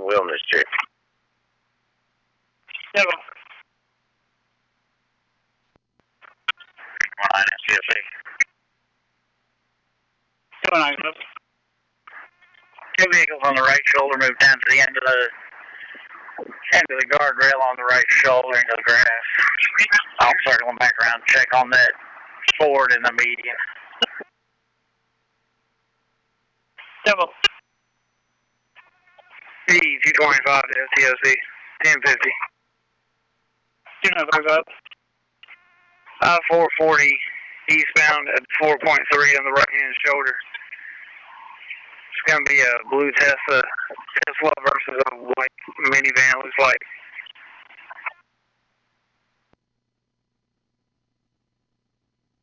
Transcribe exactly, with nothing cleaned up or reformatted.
wilderness check. Seven. one nine S T S A. Seven nine. Two vehicles on the right shoulder move down to the end of the end of the guardrail on the right shoulder into the grass. I'm circling back around to check on that Ford in the median. Seven. B two twenty-five to S T O C, ten fifty. two nine five five. Uh, four forty eastbound at four point three on the right hand shoulder. It's going to be a blue Tesla, Tesla versus a white minivan, looks like.